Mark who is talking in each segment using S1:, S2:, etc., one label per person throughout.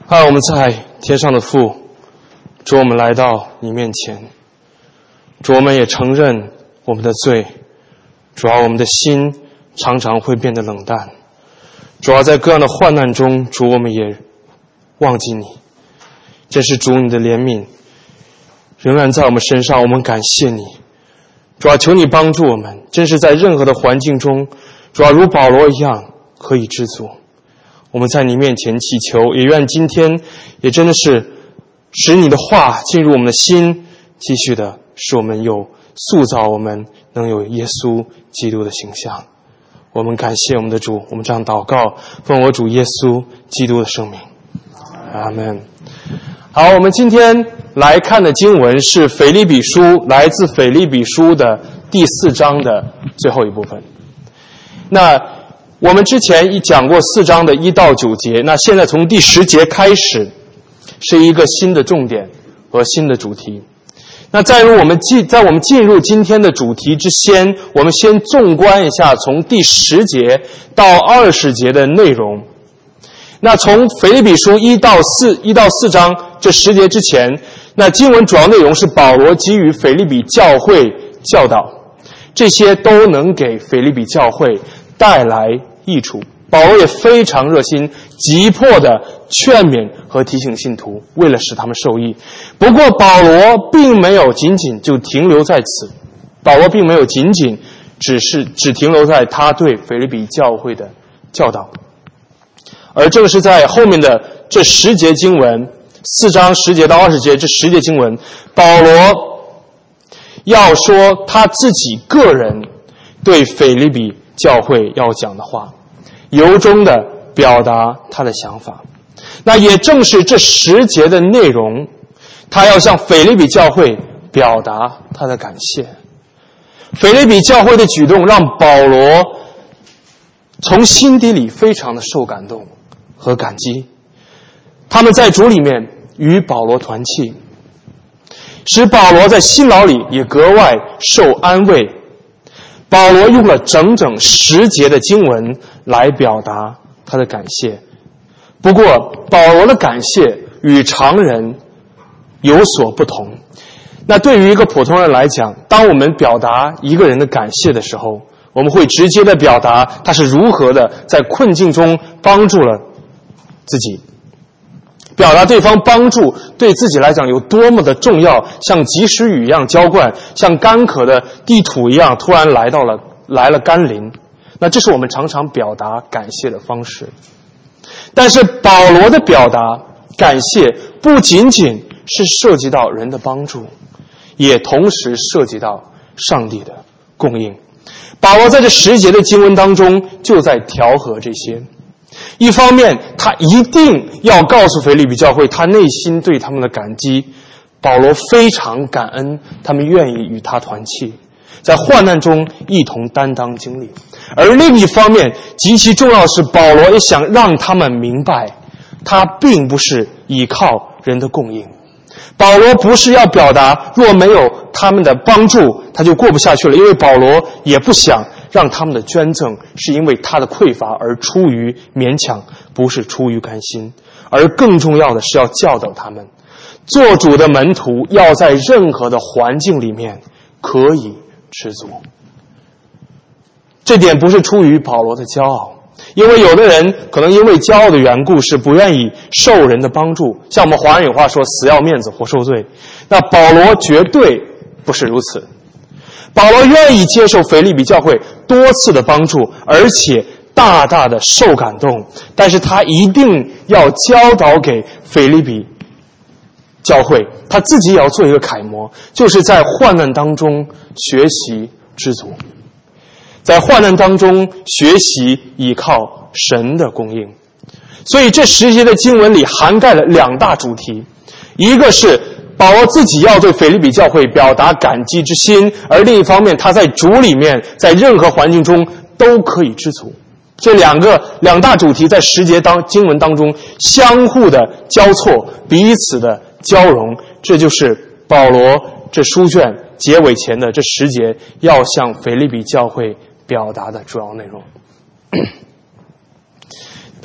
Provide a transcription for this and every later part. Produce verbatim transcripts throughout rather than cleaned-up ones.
S1: 啊，我们在天上的父，主，我们来到你面前，主，我们也承认我们的罪，主要我们的心常常会变得冷淡，主要在各样的患难中，主，我们也忘记你。真是主，你的怜悯仍然在我们身上，我们感谢你。主要求你帮助我们，真是在任何的环境中，主要如保罗一样可以知足。我们在你面前祈求，也愿今天也真的是使你的话进入我们的心，继续的使我们有塑造我们能有耶稣基督的形象。我们感谢我们的主，我们这样祷告，奉我主耶稣基督的圣名，阿们。好，我们今天来看的经文是腓立比书，来自腓立比书的第四章的最后一部分。那我们之前已讲过四章的一到九节，那现在从第十节开始是一个新的重点和新的主题。那在入我们进在我们进入今天的主题之先，我们先纵观一下从第十节到二十节的内容。那从腓立比书一到四一到四章这十节之前，那经文主要内容是保罗给予腓立比教会教导，这些都能给腓立比教会带来益处。保罗也非常热心，急迫的劝勉和提醒信徒，为了使他们受益。不过保罗并没有仅仅就停留在此，保罗并没有仅仅只是只停留在他对腓立比教会的教导，而正是在后面的这十节经文，四章十节到二十节这十节经文，保罗要说他自己个人对腓立比教会要讲的话，由衷的表达他的想法。那也正是这十节的内容，他要向腓立比教会表达他的感谢。腓立比教会的举动让保罗从心底里非常的受感动和感激，他们在主里面与保罗团契，使保罗在辛劳里也格外受安慰。保罗用了整整十节的经文来表达他的感谢。不过保罗的感谢与常人有所不同。那对于一个普通人来讲，当我们表达一个人的感谢的时候，我们会直接的表达他是如何的在困境中帮助了自己，表达对方帮助对自己来讲有多么的重要，像及时雨一样浇灌，像干渴的地土一样突然来到了来了甘霖。那这是我们常常表达感谢的方式。但是保罗的表达感谢不仅仅是涉及到人的帮助，也同时涉及到上帝的供应。保罗在这十节的经文当中就在调和这些。一方面他一定要告诉腓立比教会他内心对他们的感激，保罗非常感恩他们愿意与他团契，在患难中一同担当经历。而另一方面极其重要的是，保罗也想让他们明白他并不是依靠人的供应。保罗不是要表达若没有他们的帮助他就过不下去了，因为保罗也不想让他们的捐赠是因为他的匮乏而出于勉强，不是出于甘心。而更重要的是要教导他们，做主的门徒要在任何的环境里面可以知足。这点不是出于保罗的骄傲，因为有的人可能因为骄傲的缘故是不愿意受人的帮助，像我们华人有话说死要面子活受罪。那保罗绝对不是如此，保罗愿意接受腓立比教会多次的帮助，而且大大的受感动，但是他一定要教导给腓立比教会，他自己也要做一个楷模，就是在患难当中学习知足，在患难当中学习依靠神的供应。所以这十节的经文里涵盖了两大主题，一个是保罗自己要对腓立比教会表达感激之心，而另一方面他在主里面在任何环境中都可以知足。这两个两大主题在十节当经文当中相互的交错，彼此的交融，这就是保罗这书卷结尾前的这十节要向腓立比教会表达的主要内容。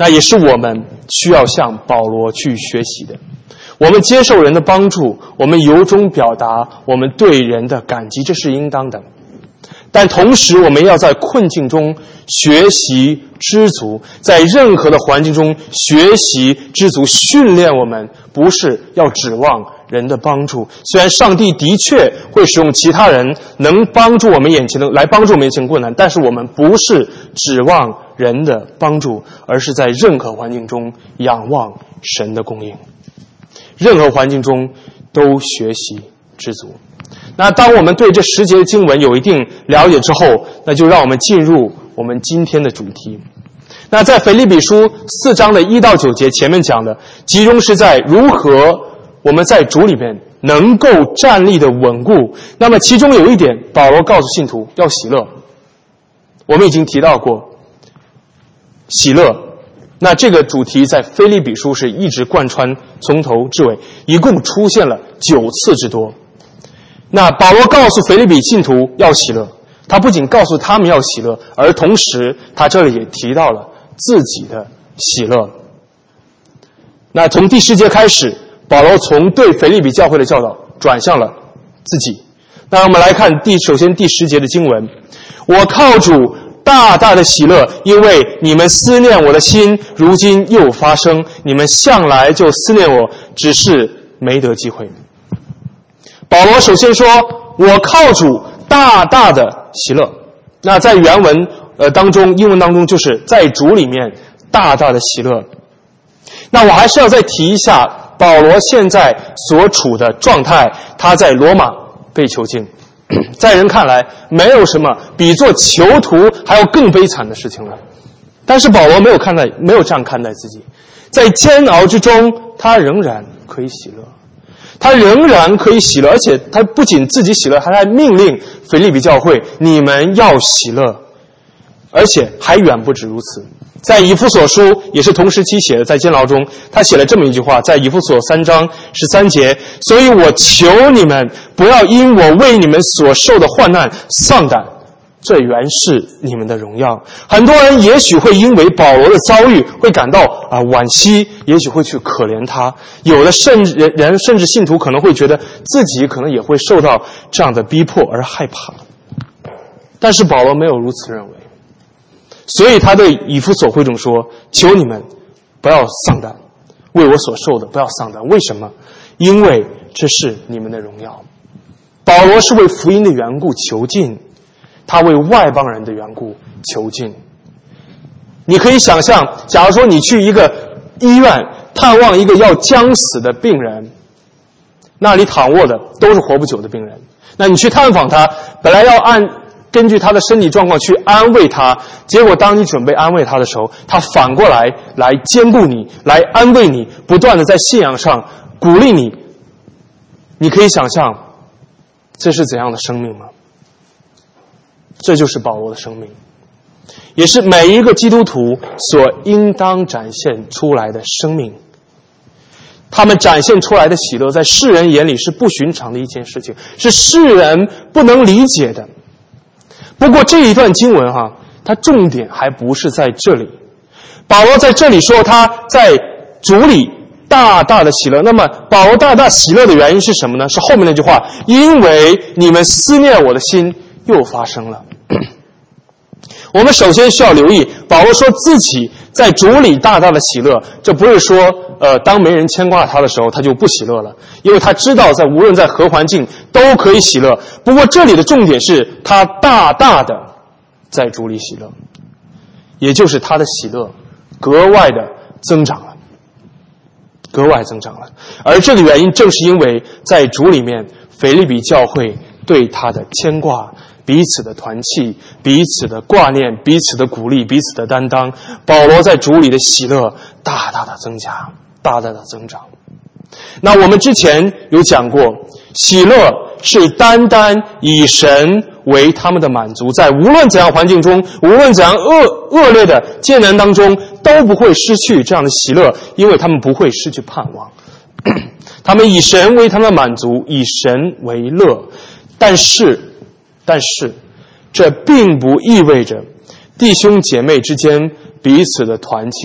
S1: 那也是我们需要向保罗去学习的。我们接受人的帮助，我们由衷表达我们对人的感激，这是应当的。但同时我们要在困境中学习知足，在任何的环境中学习知足，训练我们不是要指望人的帮助。虽然上帝的确会使用其他人能帮助我们眼前的来帮助我们眼前困难，但是我们不是指望人的帮助，而是在任何环境中仰望神的供应，任何环境中都学习知足。那当我们对这十节的经文有一定了解之后，那就让我们进入我们今天的主题。那在腓立比书四章的一到九节前面讲的，集中是在如何我们在主里面能够站立的稳固。那么其中有一点，保罗告诉信徒要喜乐。我们已经提到过喜乐，那这个主题在腓立比书是一直贯穿，从头至尾一共出现了九次之多。那保罗告诉腓立比信徒要喜乐，他不仅告诉他们要喜乐，而同时他这里也提到了自己的喜乐。那从第十节开始，保罗从对腓立比教会的教导转向了自己。那我们来看第首先第十节的经文，我靠主大大的喜乐，因为你们思念我的心如今又发生，你们向来就思念我，只是没得机会。保罗首先说我靠主大大的喜乐，那在原文呃当中英文当中就是在主里面大大的喜乐。那我还是要再提一下保罗现在所处的状态，他在罗马被囚禁，在人看来没有什么比做囚徒还要更悲惨的事情了，但是保罗没有看待没有这样看待自己，在煎熬之中他仍然可以喜乐，他仍然可以喜乐，而且他不仅自己喜乐，还还命令腓立比教会你们要喜乐，而且还远不止如此。在以弗所书也是同时期写的，在监牢中他写了这么一句话，在以弗所三章十三节，所以我求你们不要因我为你们所受的患难丧胆，这原是你们的荣耀。很多人也许会因为保罗的遭遇会感到啊惋惜，也许会去可怜他，有的甚至人甚至信徒可能会觉得自己可能也会受到这样的逼迫而害怕，但是保罗没有如此认为，所以他对以弗所会众说，求你们不要丧胆，为我所受的不要丧胆。为什么？因为这是你们的荣耀。保罗是为福音的缘故囚禁，他为外邦人的缘故囚禁。你可以想象，假如说你去一个医院探望一个要将死的病人，那里躺卧的都是活不久的病人，那你去探访他，本来要按根据他的身体状况去安慰他，结果当你准备安慰他的时候，他反过来来兼顾你，来安慰你，不断的在信仰上鼓励你。你可以想象这是怎样的生命吗？这就是保罗的生命，也是每一个基督徒所应当展现出来的生命。他们展现出来的喜乐在世人眼里是不寻常的一件事情，是世人不能理解的。不过这一段经文哈，它重点还不是在这里。保罗在这里说他在主里大大的喜乐，那么保罗大大喜乐的原因是什么呢？是后面那句话，因为你们思念我的心又发生了。我们首先需要留意，保罗说自己在主里大大的喜乐，这不是说呃，当没人牵挂他的时候他就不喜乐了，因为他知道在无论在何环境都可以喜乐。不过这里的重点是他大大的在主里喜乐，也就是他的喜乐格外的增长了，格外增长了。而这个原因正是因为在主里面腓立比教会对他的牵挂，彼此的团契，彼此的挂念，彼此的鼓励，彼此的担当，保罗在主里的喜乐大大的增加，大大的增长。那我们之前有讲过，喜乐是单单以神为他们的满足，在无论怎样环境中，无论怎样恶恶劣的艰难当中，都不会失去这样的喜乐，因为他们不会失去盼望。他们以神为他们的满足，以神为乐。但是但是这并不意味着弟兄姐妹之间彼此的团契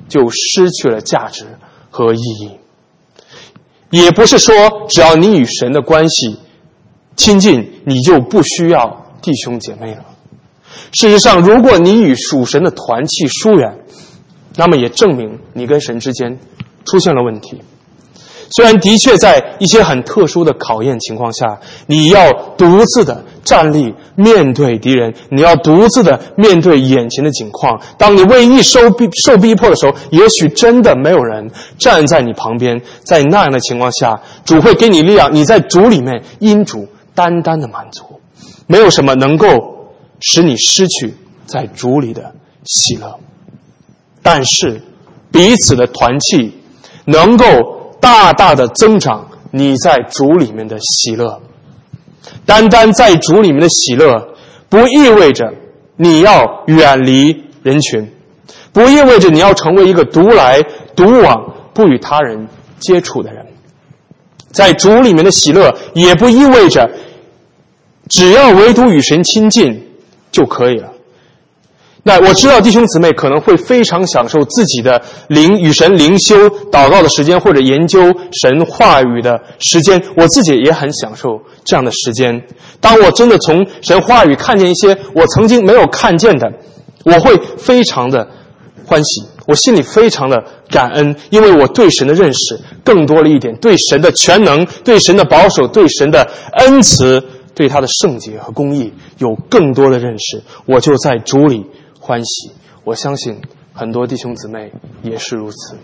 S1: 就失去了价值和意义。也不是说只要你与神的关系亲近，你就不需要弟兄姐妹了。事实上，如果你与属神的团契疏远，那么也证明你跟神之间出现了问题。虽然的确在一些很特殊的考验情况下，你要独自的站立面对敌人，你要独自的面对眼前的境况。当你为义受逼受逼迫的时候，也许真的没有人站在你旁边。在那样的情况下，主会给你力量，你在主里面因主单单的满足。没有什么能够使你失去在主里的喜乐。但是彼此的团契能够大大的增长你在主里面的喜乐。单单在主里面的喜乐，不意味着你要远离人群，不意味着你要成为一个独来独往、不与他人接触的人。在主里面的喜乐，也不意味着只要唯独与神亲近就可以了。那我知道弟兄姊妹可能会非常享受自己的灵与神灵修祷告的时间，或者研究神话语的时间。我自己也很享受这样的时间。当我真的从神话语看见一些我曾经没有看见的，我会非常的欢喜，我心里非常的感恩，因为我对神的认识更多了一点，对神的全能，对神的保守，对神的恩慈，对他的圣洁和公义有更多的认识，我就在主里欢喜。我相信很多弟兄姊妹也是如此。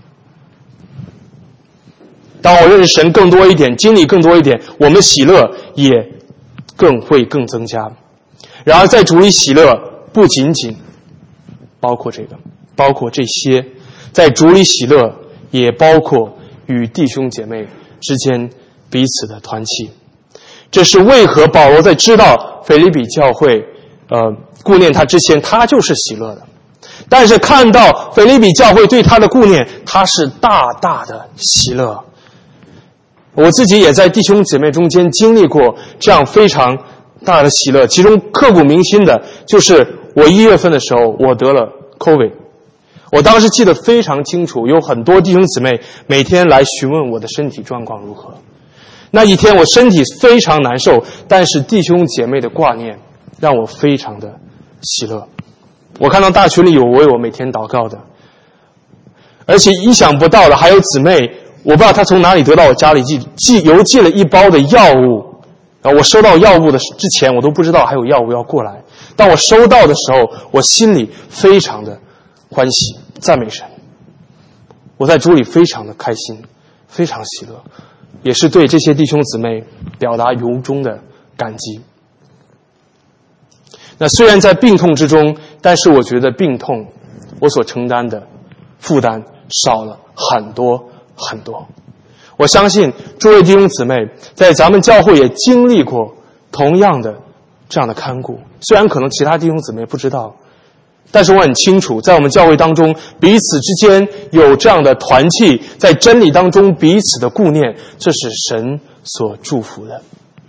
S1: 当我认识神更多一点，经历更多一点，我们喜乐也更会更增加。然而在主里喜乐不仅仅包括这个，包括这些，在主里喜乐也包括与弟兄姐妹之间彼此的团契。这是为何保罗在知道腓立比教会呃顾念他之前，他就是喜乐的。但是看到腓立比教会对他的顾念，他是大大的喜乐。我自己也在弟兄姐妹中间经历过这样非常大的喜乐，其中刻骨铭心的就是我一月份的时候，我得了 COVID。 我当时记得非常清楚，有很多弟兄姊妹每天来询问我的身体状况如何。那一天我身体非常难受，但是弟兄姐妹的挂念让我非常的喜乐。我看到大群里有为我每天祷告的，而且意想不到的还有姊妹，我不知道她从哪里得到我家里寄寄邮寄了一包的药物。然后我收到药物的之前，我都不知道还有药物要过来。当我收到的时候，我心里非常的欢喜，赞美神。我在主里非常的开心，非常喜乐，也是对这些弟兄姊妹表达由衷的感激。那虽然在病痛之中，但是我觉得病痛我所承担的负担少了很多很多。我相信诸位弟兄姊妹在咱们教会也经历过同样的这样的看顾，虽然可能其他弟兄姊妹不知道，但是我很清楚，在我们教会当中彼此之间有这样的团契，在真理当中彼此的顾念，这是神所祝福的。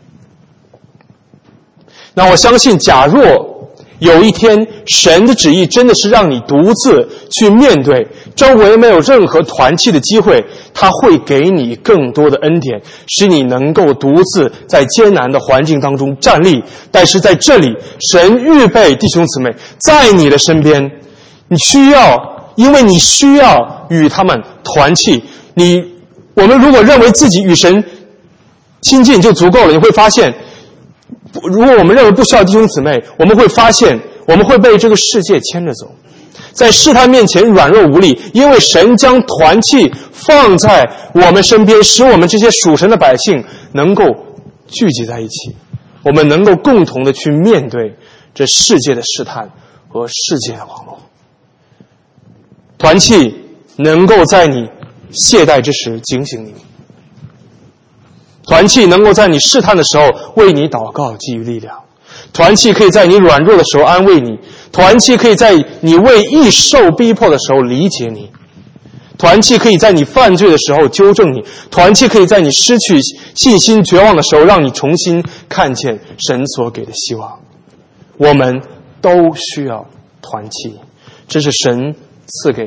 S1: 那我相信，假若有一天神的旨意真的是让你独自去面对周围没有任何团契的机会，他会给你更多的恩典，使你能够独自在艰难的环境当中站立。但是在这里，神预备弟兄姊妹在你的身边，你需要，因为你需要与他们团契。你我们如果认为自己与神亲近就足够了，你会发现，如果我们认为不需要弟兄姊妹，我们会发现我们会被这个世界牵着走，在试探面前软弱无力。因为神将团契放在我们身边，使我们这些属神的百姓能够聚集在一起，我们能够共同的去面对这世界的试探和世界的网络。团契能够在你懈怠之时警醒你，团契能够在你试探的时候为你祷告给予力量，团契可以在你软弱的时候安慰你，团契可以在你为义受逼迫的时候理解你，团契可以在你犯罪的时候纠正你，团契可以在你失去信心绝望的时候让你重新看见神所给的希望。我们都需要团契，这是神赐给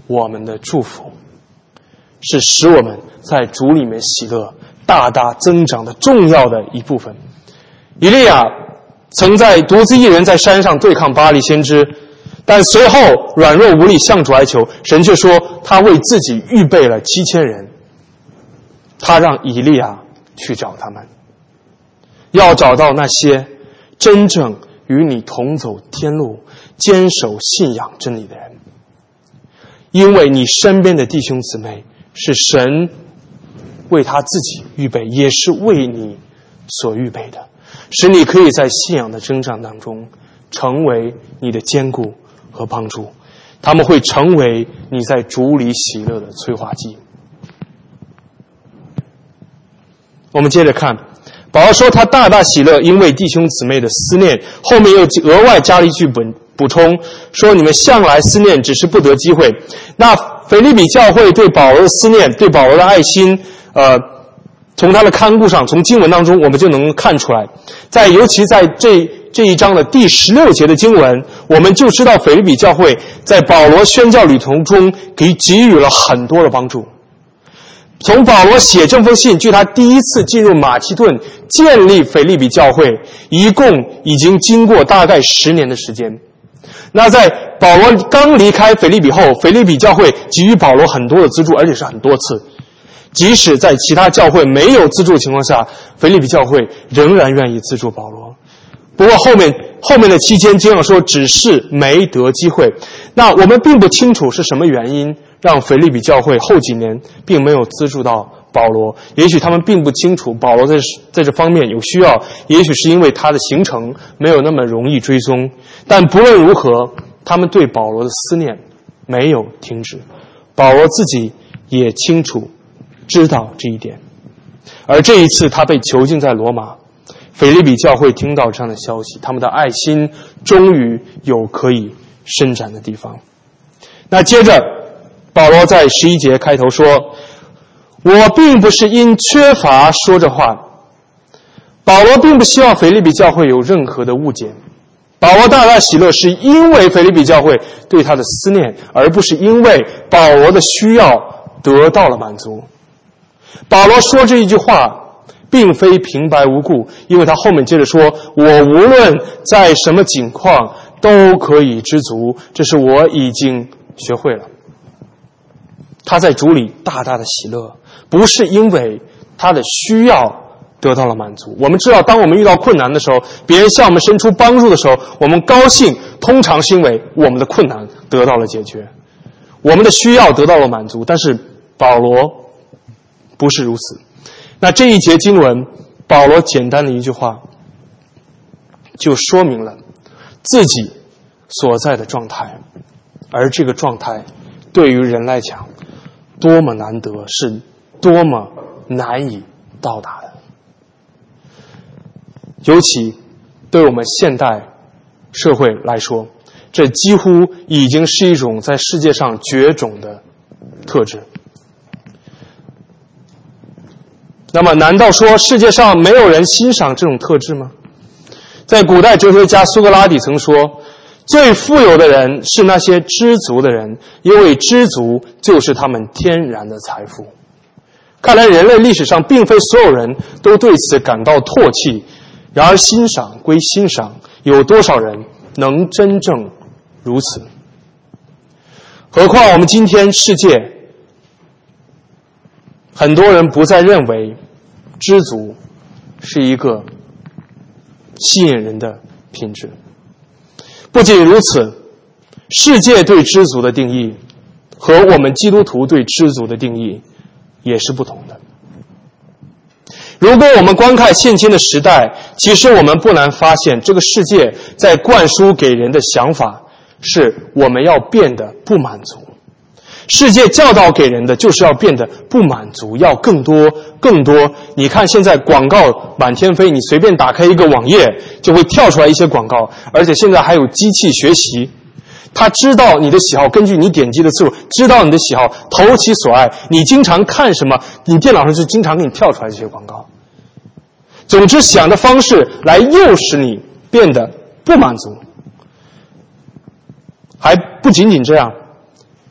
S1: 我们的祝福，是使我们在主里面喜乐大大增长的重要的一部分。以利亚曾在独自一人在山上对抗巴力先知，但随后软弱无力向主哀求，神却说他为自己预备了七千人，他让以利亚去找他们，要找到那些真正与你同走天路、坚守信仰真理的人。因为你身边的弟兄姊妹是神为他自己预备，也是为你所预备的，使你可以在信仰的征战当中成为你的坚固和帮助，他们会成为你在主里喜乐的催化剂。我们接着看，保罗说他大大喜乐，因为弟兄姊妹的思念，后面又额外加了一句本补充，说你们向来思念，只是不得机会。那腓立比教会对保罗的思念，对保罗的爱心，呃，从他的看顾上，从经文当中我们就能看出来。在尤其在这这一章的第十六节的经文，我们就知道腓立比教会在保罗宣教旅途中给给予了很多的帮助。从保罗写这封信，距他第一次进入马其顿建立腓立比教会，一共已经经过大概十年的时间。那在保罗刚离开腓立比后，腓立比教会给予保罗很多的资助，而且是很多次。即使在其他教会没有资助的情况下，腓立比教会仍然愿意资助保罗。不过后面后面的期间，经上说只是没得机会。那我们并不清楚是什么原因让腓立比教会后几年并没有资助到保罗，也许他们并不清楚保罗在在这方面有需要，也许是因为他的行程没有那么容易追踪。但不论如何，他们对保罗的思念没有停止，保罗自己也清楚知道这一点。而这一次他被囚禁在罗马，腓立比教会听到这样的消息，他们的爱心终于有可以伸展的地方。那接着保罗在十一节开头说，我并不是因缺乏说这话。保罗并不希望腓立比教会有任何的误解，保罗大大喜乐是因为腓立比教会对他的思念，而不是因为保罗的需要得到了满足。保罗说这一句话并非平白无故，因为他后面接着说，我无论在什么境况都可以知足，这是我已经学会了。他在主里大大的喜乐，不是因为他的需要得到了满足。我们知道，当我们遇到困难的时候，别人向我们伸出帮助的时候，我们高兴，通常是因为我们的困难得到了解决，我们的需要得到了满足。但是保罗不是如此。那这一节经文，保罗简单的一句话就说明了自己所在的状态，而这个状态对于人来讲多么难得，是多么难以到达的。尤其对我们现代社会来说，这几乎已经是一种在世界上绝种的特质。那么难道说世界上没有人欣赏这种特质吗？在古代哲学家苏格拉底曾说，最富有的人是那些知足的人，因为知足就是他们天然的财富。看来人类历史上并非所有人都对此感到唾弃，然而欣赏归欣赏，有多少人能真正如此？何况我们今天世界很多人不再认为知足是一个吸引人的品质。不仅如此，世界对知足的定义和我们基督徒对知足的定义也是不同的。如果我们观看现今的时代，其实我们不难发现，这个世界在灌输给人的想法是我们要变得不满足。世界教导给人的就是要变得不满足，要更多更多。你看现在广告满天飞，你随便打开一个网页就会跳出来一些广告，而且现在还有机器学习，它知道你的喜好，根据你点击的次数知道你的喜好，投其所爱，你经常看什么，你电脑上就经常给你跳出来这些广告。总之想的方式来诱使你变得不满足。还不仅仅这样，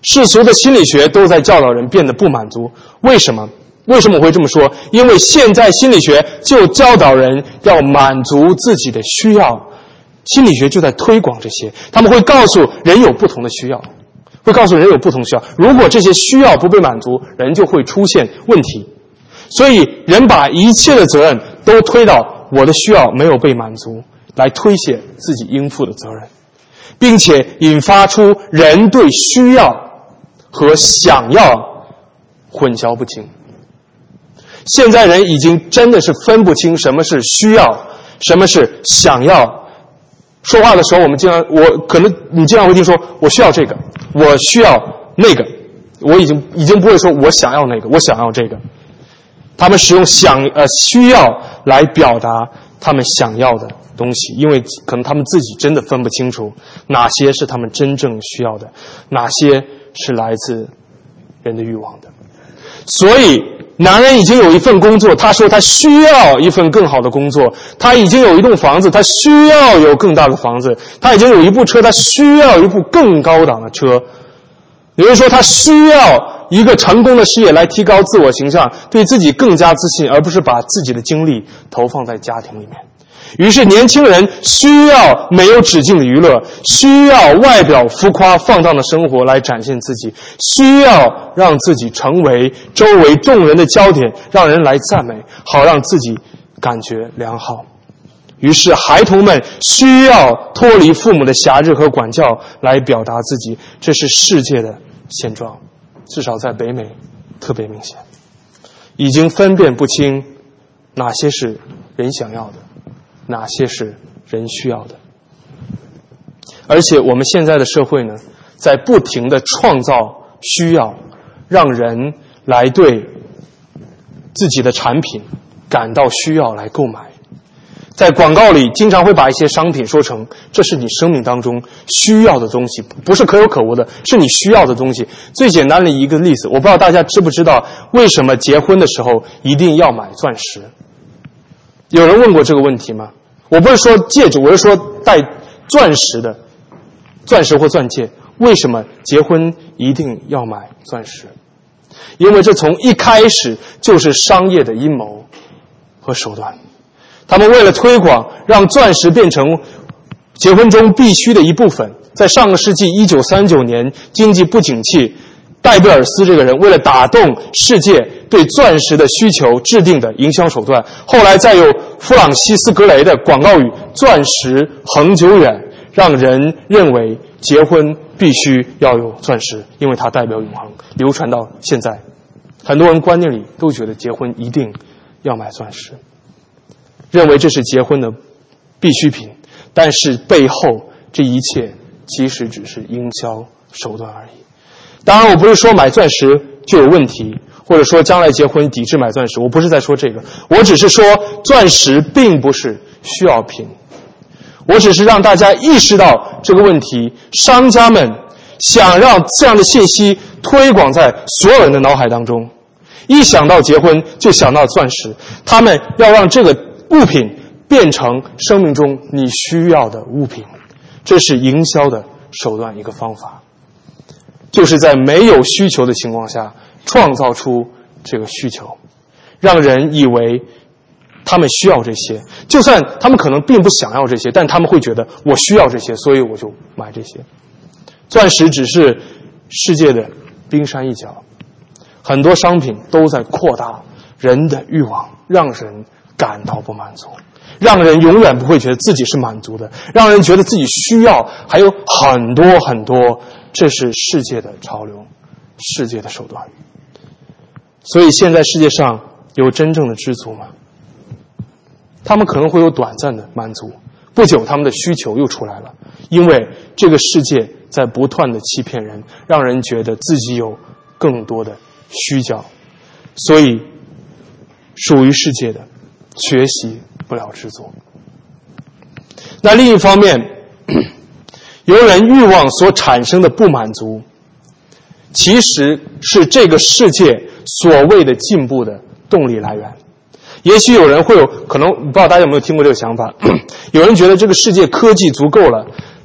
S1: 世俗的心理学都在教导人变得不满足。为什么？为什么我会这么说？因为现在心理学就教导人要满足自己的需要，心理学就在推广这些。他们会告诉人有不同的需要，会告诉人有不同的需要。如果这些需要不被满足，人就会出现问题。所以人把一切的责任都推到我的需要没有被满足，来推卸自己应负的责任，并且引发出人对需要和想要混淆不清。现在人已经真的是分不清什么是需要，什么是想要。说话的时候，我们经常，我可能你经常会听说，我需要这个，我需要那个，我已经已经不会说我想要那个，我想要这个。他们使用想呃需要来表达他们想要的东西，因为可能他们自己真的分不清楚哪些是他们真正需要的，哪些是来自人的欲望的。所以男人已经有一份工作，他说他需要一份更好的工作，他已经有一栋房子，他需要有更大的房子，他已经有一部车，他需要一部更高档的车。有人说他需要一个成功的事业来提高自我形象，对自己更加自信，而不是把自己的精力投放在家庭里面。于是年轻人需要没有止境的娱乐，需要外表浮夸放荡的生活来展现自己，需要让自己成为周围众人的焦点，让人来赞美，好让自己感觉良好。于是孩童们需要脱离父母的辖制和管教来表达自己，这是世界的现状，至少在北美特别明显。已经分辨不清哪些是人想要的，哪些是人需要的。而且我们现在的社会呢，在不停地创造需要，让人来对自己的产品感到需要来购买。在广告里经常会把一些商品说成这是你生命当中需要的东西，不是可有可无的，是你需要的东西。最简单的一个例子，我不知道大家知不知道为什么结婚的时候一定要买钻石？有人问过这个问题吗？我不是说戒指，我是说戴钻石的钻石或钻戒，为什么结婚一定要买钻石？因为这从一开始就是商业的阴谋和手段。他们为了推广，让钻石变成结婚中必须的一部分。在上个世纪一九三九年，经济不景气，戴贝尔斯这个人为了打动世界对钻石的需求制定的营销手段。后来再有弗朗西斯格雷的广告语“钻石恒久远”，让人认为结婚必须要有钻石，因为它代表永恒，流传到现在。很多人观念里都觉得结婚一定要买钻石，认为这是结婚的必需品，但是背后这一切其实只是营销手段而已。当然我不是说买钻石就有问题，或者说将来结婚抵制买钻石，我不是在说这个，我只是说钻石并不是需要品。我只是让大家意识到这个问题，商家们想让这样的信息推广在所有人的脑海当中，一想到结婚就想到钻石，他们要让这个物品变成生命中你需要的物品，这是营销的手段一个方法，就是在没有需求的情况下创造出这个需求，让人以为他们需要这些，就算他们可能并不想要这些，但他们会觉得我需要这些，所以我就买这些。钻石只是世界的冰山一角，很多商品都在扩大人的欲望，让人感到不满足，让人永远不会觉得自己是满足的，让人觉得自己需要还有很多很多。这是世界的潮流，世界的手段。所以现在世界上有真正的知足吗？他们可能会有短暂的满足，不久他们的需求又出来了，因为这个世界在不断的欺骗人，让人觉得自己有更多的需要，所以属于世界的学习不了知足。那另一方面，由人欲望所产生的不满足，其实是这个世界所谓的进步的动力来源。也许有人会有可能，不知道大家有没有听过这个想法，有人觉得这个世界科技足够了，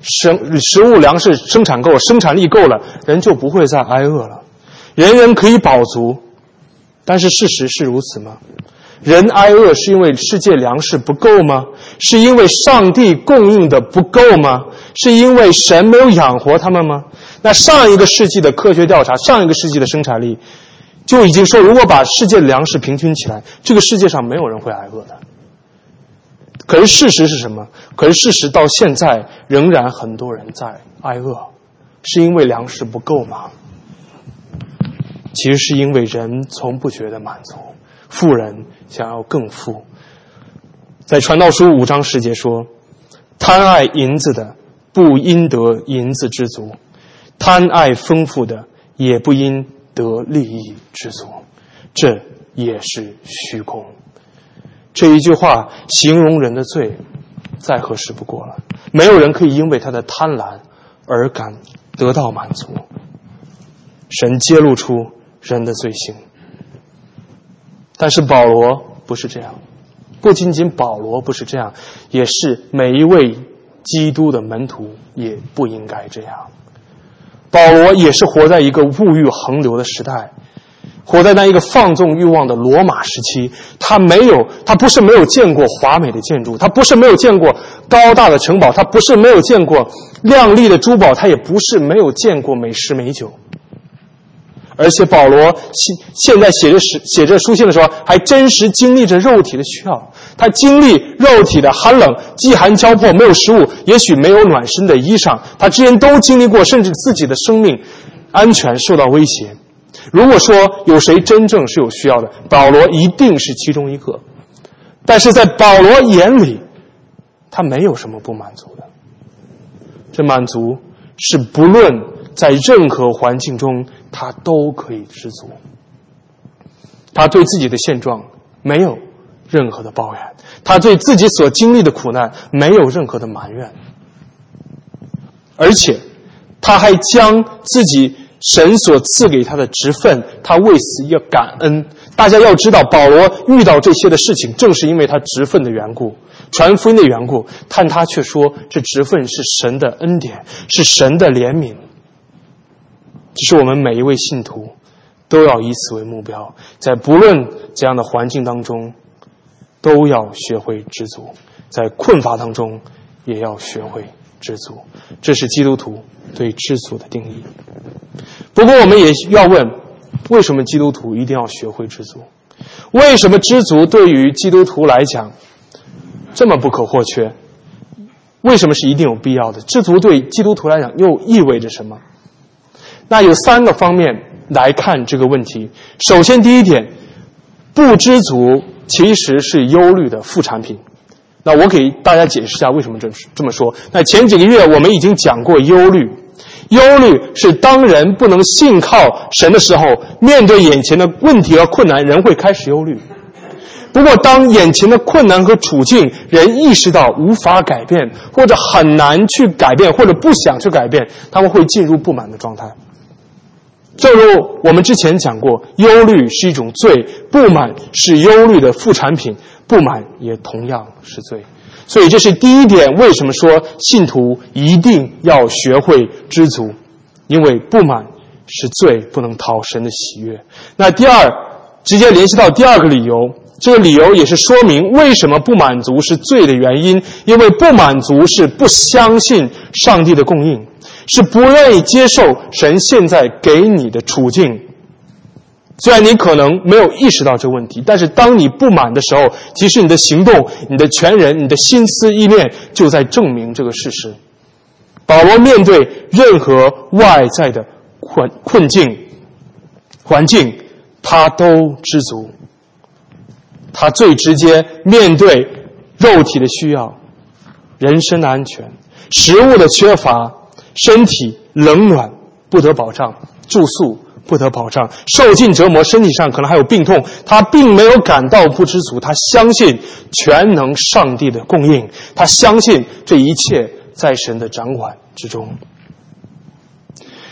S1: 生食物粮食生产够了，生产力够了，人就不会再挨饿了，人人可以饱足。但是事实是如此吗？人挨饿是因为世界粮食不够吗？是因为上帝供应的不够吗？是因为神没有养活他们吗？那上一个世纪的科学调查，上一个世纪的生产力就已经说，如果把世界的粮食平均起来，这个世界上没有人会挨饿的。可是事实是什么？可是事实到现在仍然很多人在挨饿，是因为粮食不够吗？其实是因为人从不觉得满足，富人想要更富。在传道书五章十节说，贪爱银子的不因得银子知足，贪爱丰富的也不因得利益知足，这也是虚空。这一句话形容人的罪再合适不过了。没有人可以因为他的贪婪而感得到满足。神揭露出人的罪行，但是保罗不是这样，不仅仅保罗不是这样，也是每一位基督的门徒也不应该这样。保罗也是活在一个物欲横流的时代，活在那一个放纵欲望的罗马时期。他没有，他不是没有见过华美的建筑，他不是没有见过高大的城堡，他不是没有见过亮丽的珠宝，他也不是没有见过美食美酒。而且保罗现在写着写着书信的时候，还真实经历着肉体的需要。他经历肉体的寒冷，饥寒交迫，没有食物，也许没有暖身的衣裳，他之前都经历过，甚至自己的生命安全受到威胁。如果说有谁真正是有需要的，保罗一定是其中一个。但是在保罗眼里，他没有什么不满足的。这满足是不论在任何环境中他都可以知足。他对自己的现状没有任何的抱怨，他对自己所经历的苦难没有任何的埋怨，而且他还将自己神所赐给他的职分，他为此要感恩。大家要知道，保罗遇到这些的事情，正是因为他职分的缘故，传福音的缘故，但他却说这职分是神的恩典，是神的怜悯。这是我们每一位信徒都要以此为目标，在不论怎样的环境当中都要学会知足，在困乏当中也要学会知足。这是基督徒对知足的定义。不过我们也要问，为什么基督徒一定要学会知足？为什么知足对于基督徒来讲这么不可或缺？为什么是一定有必要的？知足对基督徒来讲又意味着什么？那有三个方面来看这个问题。首先第一点，不知足其实是忧虑的副产品。那我给大家解释一下为什么这这么说。那前几个月我们已经讲过忧虑，忧虑是当人不能信靠神的时候，面对眼前的问题和困难，人会开始忧虑。不过当眼前的困难和处境人意识到无法改变，或者很难去改变，或者不想去改变，他们会进入不满的状态。正如我们之前讲过，忧虑是一种罪，不满是忧虑的副产品，不满也同样是罪。所以这是第一点，为什么说信徒一定要学会知足？因为不满是罪，不能讨神的喜悦。那第二，直接联系到第二个理由，这个理由也是说明为什么不满足是罪的原因。因为不满足是不相信上帝的供应，是不愿意接受神现在给你的处境。虽然你可能没有意识到这个问题，但是当你不满的时候，其实你的行动、你的全人、你的心思意念就在证明这个事实。保罗面对任何外在的困困境、环境，他都知足。他最直接面对肉体的需要、人身的安全、食物的缺乏、身体冷暖不得保障、住宿不得保障、受尽折磨，身体上可能还有病痛，他并没有感到不知足。他相信全能上帝的供应，他相信这一切在神的掌管之中。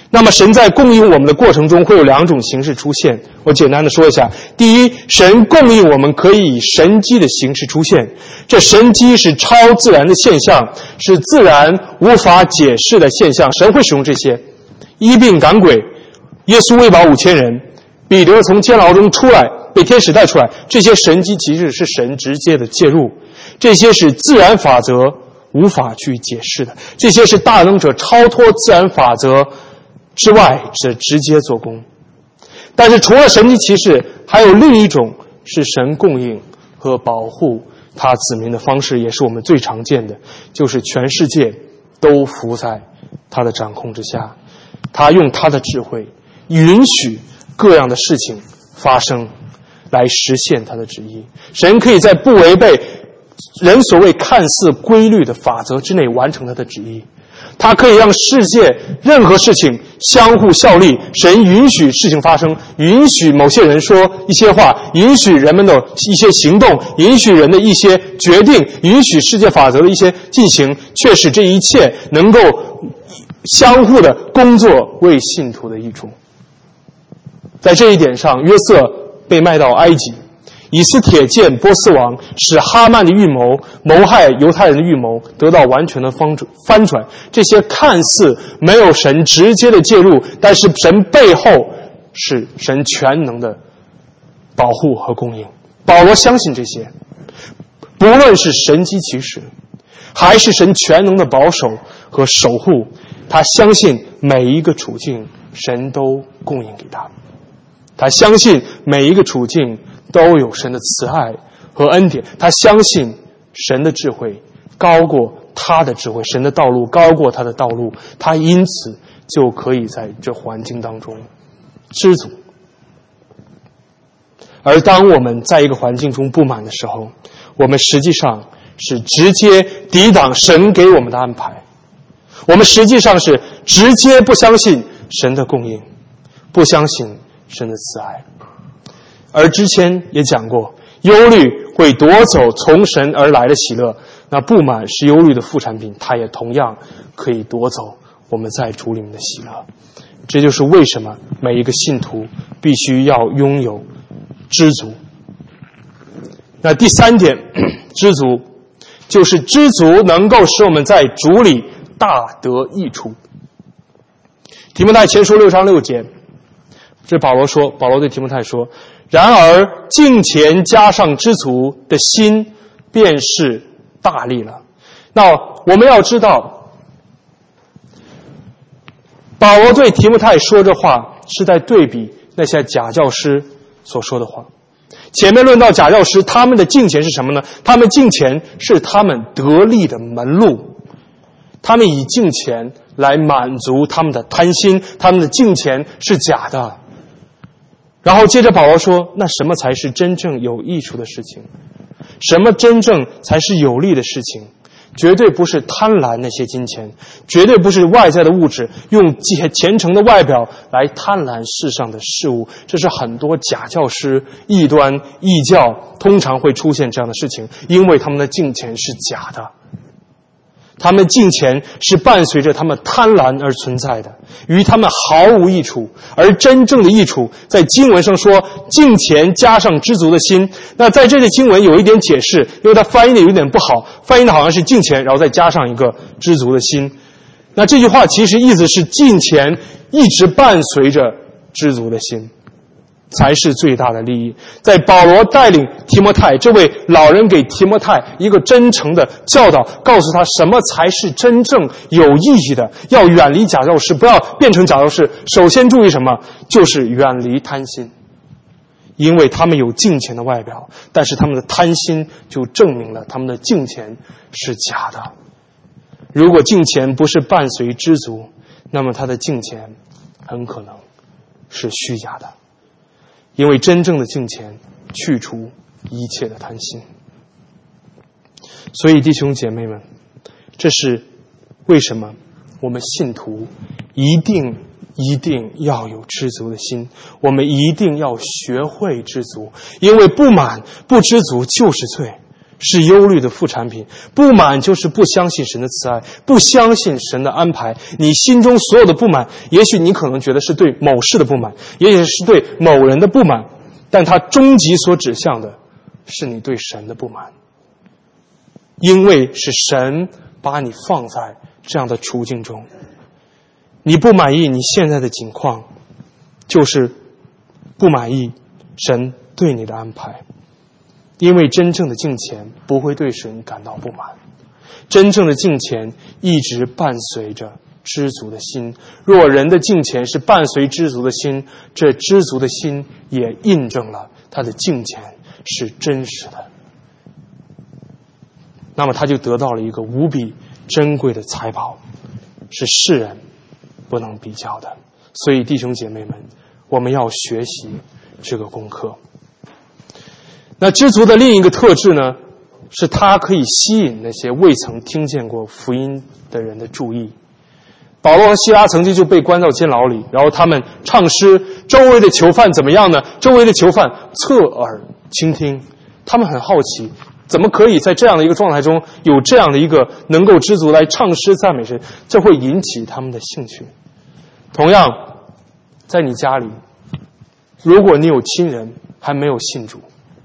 S1: 那么神在供应我们的过程中会有两种形式出现，我简单的说一下。第一，神供应我们可以以神迹的形式出现，这神迹是超自然的现象，是自然无法解释的现象，神会使用这些。医病赶鬼，耶稣喂饱五千人，彼得从监牢中出来被天使带出来，这些神迹其实是神直接的介入，这些是自然法则无法去解释的，这些是大能者超脱自然法则之外是直接做工。但是除了神迹奇事，还有另一种是神供应和保护他子民的方式，也是我们最常见的，就是全世界都服在他的掌控之下，他用他的智慧允许各样的事情发生，来实现他的旨意。神可以在不违背人所谓看似规律的法则之内完成他的旨意，他可以让世界任何事情相互效力，神允许事情发生，允许某些人说一些话，允许人们的一些行动，允许人的一些决定，允许世界法则的一些进行，却使这一切能够相互的工作为信徒的益处。在这一点上，约瑟被卖到埃及，以斯帖见波斯王，使哈曼的预谋谋害犹太人的预谋得到完全的翻转。这些看似没有神直接的介入，但是神背后是神全能的保护和供应。保罗相信这些，不论是神迹奇事，还是神全能的保守和守护，他相信每一个处境神都供应给他，他相信每一个处境都有神的慈爱和恩典，他相信神的智慧高过他的智慧，神的道路高过他的道路，他因此就可以在这环境当中知足。而当我们在一个环境中不满的时候，我们实际上是直接抵挡神给我们的安排，我们实际上是直接不相信神的供应，不相信神的慈爱。而之前也讲过，忧虑会夺走从神而来的喜乐，那不满是忧虑的副产品，它也同样可以夺走我们在主里面的喜乐。这就是为什么每一个信徒必须要拥有知足。那第三点，知足就是知足能够使我们在主里大得益处。提摩太前书六章六节，这保罗说，保罗对提摩太说，然而敬虔加上知足的心便是大利了。那我们要知道，保罗对提摩太说这话是在对比那些假教师所说的话。前面论到假教师，他们的敬虔是什么呢？他们敬虔是他们得利的门路，他们以敬虔来满足他们的贪心，他们的敬虔是假的。然后接着保罗说，那什么才是真正有益处的事情？什么真正才是有利的事情？绝对不是贪婪那些金钱，绝对不是外在的物质，用虔诚的外表来贪婪世上的事物。这是很多假教师、异端、异教通常会出现这样的事情，因为他们的敬虔是假的，他们敬虔是伴随着他们贪婪而存在的，于他们毫无益处。而真正的益处在经文上说，敬虔加上知足的心。那在这个经文有一点解释，因为它翻译的有点不好，翻译的好像是敬虔然后再加上一个知足的心。那这句话其实意思是敬虔一直伴随着知足的心才是最大的利益。在保罗带领提摩太，这位老人给提摩太一个真诚的教导，告诉他什么才是真正有意义的，要远离假教师，不要变成假教师。首先注意什么？就是远离贪心，因为他们有敬虔的外表，但是他们的贪心就证明了他们的敬虔是假的。如果敬虔不是伴随知足，那么他的敬虔很可能是虚假的。因为真正的敬虔去除一切的贪心。所以弟兄姐妹们，这是为什么我们信徒一定一定要有知足的心，我们一定要学会知足。因为不满不知足就是罪， 是忧虑的副产品。不满就是不相信神的慈爱，不相信神的安排。你心中所有的不满，也许你可能觉得是对某事的不满，也许是对某人的不满，但它终极所指向的是你对神的不满。因为是神把你放在这样的处境中，你不满意你现在的境况，就是不满意神对你的安排。因为真正的敬虔不会对神感到不满，真正的敬虔一直伴随着知足的心。若人的敬虔是伴随知足的心，这知足的心也印证了他的敬虔是真实的。那么他就得到了一个无比珍贵的财宝，是世人不能比较的。所以弟兄姐妹们，我们要学习这个功课。那知足的另一个特质呢，是它可以吸引那些未曾听见过福音的人的注意。保罗和希拉曾经就被关到监牢里，然后他们唱诗，周围的囚犯怎么样呢？周围的囚犯侧耳倾听，他们很好奇，怎么可以在这样的一个状态中有这样的一个能够知足来唱诗赞美神，这会引起他们的兴趣。同样，在你家里，如果你有亲人还没有信主，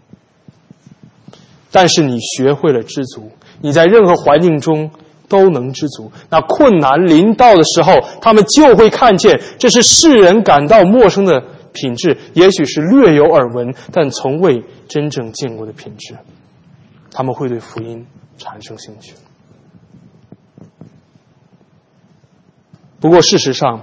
S1: 但是你学会了知足，你在任何环境中都能知足，那困难临到的时候，他们就会看见这是世人感到陌生的品质，也许是略有耳闻但从未真正见过的品质，他们会对福音产生兴趣。不过事实上，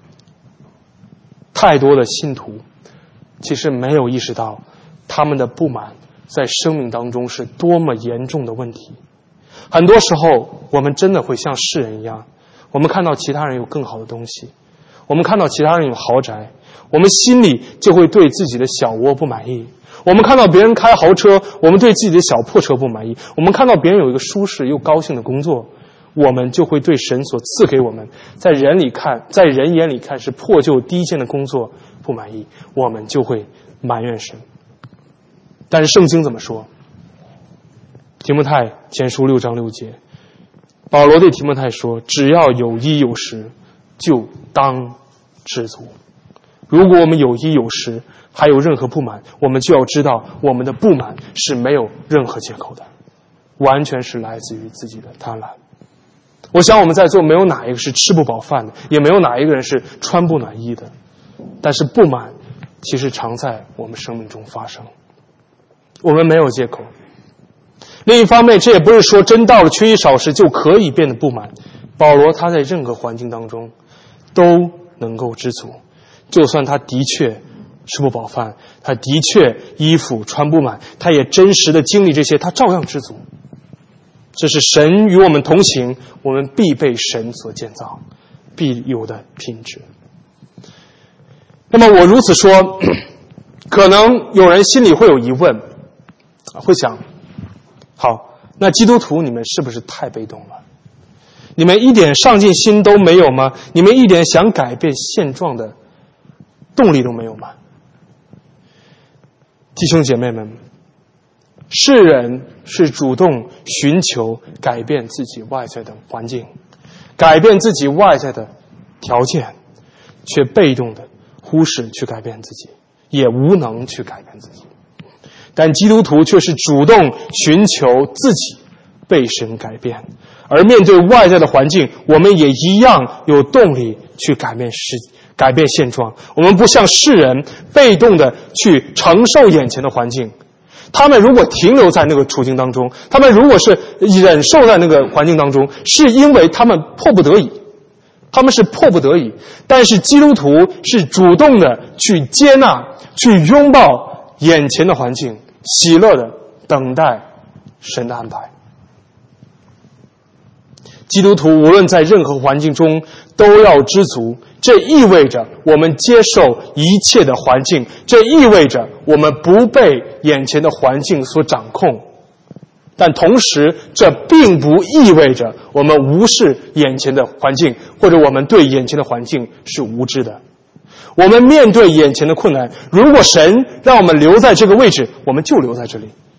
S1: 太多的信徒其实没有意识到他们的不满在生命当中是多么严重的问题。很多时候我们真的会像世人一样，我们看到其他人有更好的东西，我们看到其他人有豪宅，我们心里就会对自己的小窝不满意。我们看到别人开豪车，我们对自己的小破车不满意。我们看到别人有一个舒适又高兴的工作，我们就会对神所赐给我们在人里看在人眼里看是破旧低贱的工作不满意，我们就会埋怨神。但是圣经怎么说？提摩太前书六章六节，保罗对提摩太说，只要有衣有食，就当知足。如果我们有衣有食，还有任何不满，我们就要知道我们的不满是没有任何借口的，完全是来自于自己的贪婪。我想我们在座没有哪一个是吃不饱饭的，也没有哪一个人是穿不暖衣的，但是不满其实常在我们生命中发生，我们没有借口。另一方面，这也不是说真到了缺衣少食就可以变得不满。保罗他在任何环境当中都能够知足，就算他的确吃不饱饭，他的确衣服穿不满，他也真实的经历这些，他照样知足。这是神与我们同行，我们必被神所建造，必有的品质。那么我如此说，可能有人心里会有疑问，会想，好，那基督徒你们是不是太被动了？你们一点上进心都没有吗？你们一点想改变现状的动力都没有吗？弟兄姐妹们，世人是主动寻求改变自己外在的环境，改变自己外在的条件，却被动的忽视去改变自己，也无能去改变自己。但基督徒却是主动寻求自己被神改变，而面对外在的环境，我们也一样有动力去改变世改变现状。我们不像世人被动的去承受眼前的环境，他们如果停留在那个处境当中，他们如果是忍受在那个环境当中，是因为他们迫不得已，他们是迫不得已。但是基督徒是主动的去接纳，去拥抱眼前的环境，喜乐的等待神的安排。基督徒无论在任何环境中都要知足，这意味着我们接受一切的环境，这意味着我们不被眼前的环境所掌控。但同时，这并不意味着我们无视眼前的环境，或者我们对眼前的环境是无知的。我们面对眼前的困难，如果神让我们留在这个位置，我们就留在这里。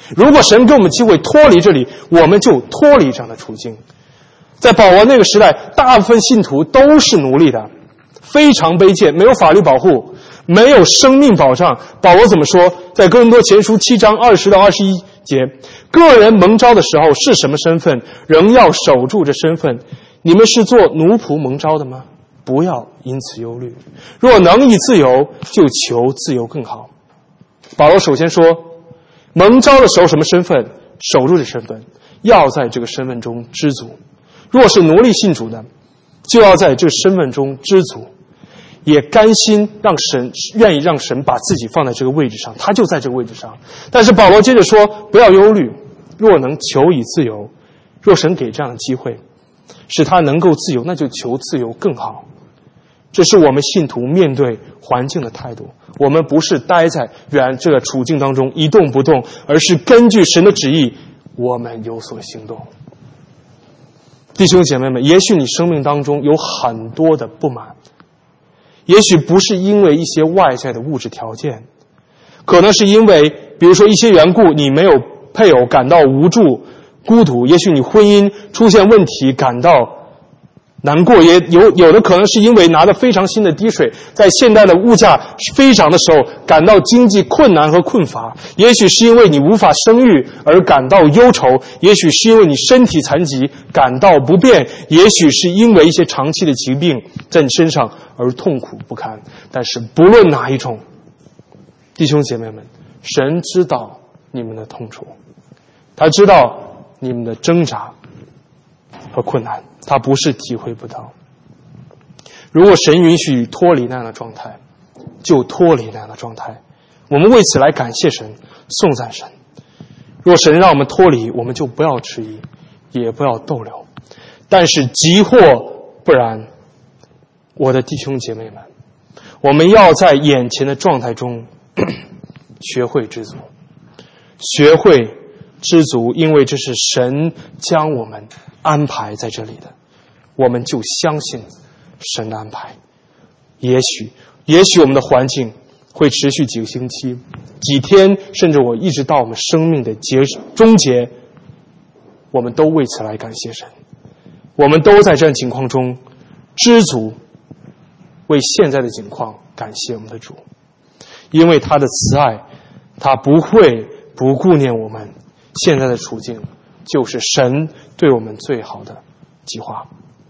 S1: 如果神给我们机会脱离这里，我们就脱离这样的处境。在保罗那个时代，大部分信徒都是奴隶的，非常卑贱，没有法律保护，没有生命保障。保罗怎么说？在哥林多前书七章二十到二十一节，个人蒙召的时候是什么身份，仍要守住这身份。你们是做奴仆蒙召的吗？不要因此忧虑。若能以自由，就求自由更好。保罗首先说，蒙召的时候什么身份，守住这身份，要在这个身份中知足。若是奴隶信主的，就要在这个身份中知足，也甘心让神，愿意让神把自己放在这个位置上，他就在这个位置上。但是保罗接着说，不要忧虑，若能求以自由，若神给这样的机会使他能够自由，那就求自由更好。这是我们信徒面对环境的态度。我们不是待在原这个处境当中一动不动，而是根据神的旨意，我们有所行动。弟兄姐妹们，也许你生命当中有很多的不满，也许不是因为一些外在的物质条件，可能是因为比如说一些缘故，你没有配偶感到无助孤独，也许你婚姻出现问题感到难过，也有有的可能是因为拿着非常新的滴水，在现代的物价飞涨的时候感到经济困难和困乏，也许是因为你无法生育而感到忧愁，也许是因为你身体残疾感到不便，也许是因为一些长期的疾病在你身上而痛苦不堪。但是不论哪一种，弟兄姐妹们，神知道你们的痛楚，他知道你们的挣扎和困难，他不是体会不到。如果神允许脱离那样的状态，就脱离那样的状态，我们为此来感谢神，颂赞神。若神让我们脱离，我们就不要迟疑，也不要逗留。但是急或不然，我的弟兄姐妹们，我们要在眼前的状态中学会知足，学会知足，因为这是神将我们安排在这里的，我们就相信神的安排。也许也许我们的环境会持续几个星期几天，甚至我一直到我们生命的结终结，我们都为此来感谢神。我们都在这样情况中知足，为现在的境况感谢我们的主，因为他的慈爱，他不会不顾念我们现在的处境，就是神对我们最好的计划。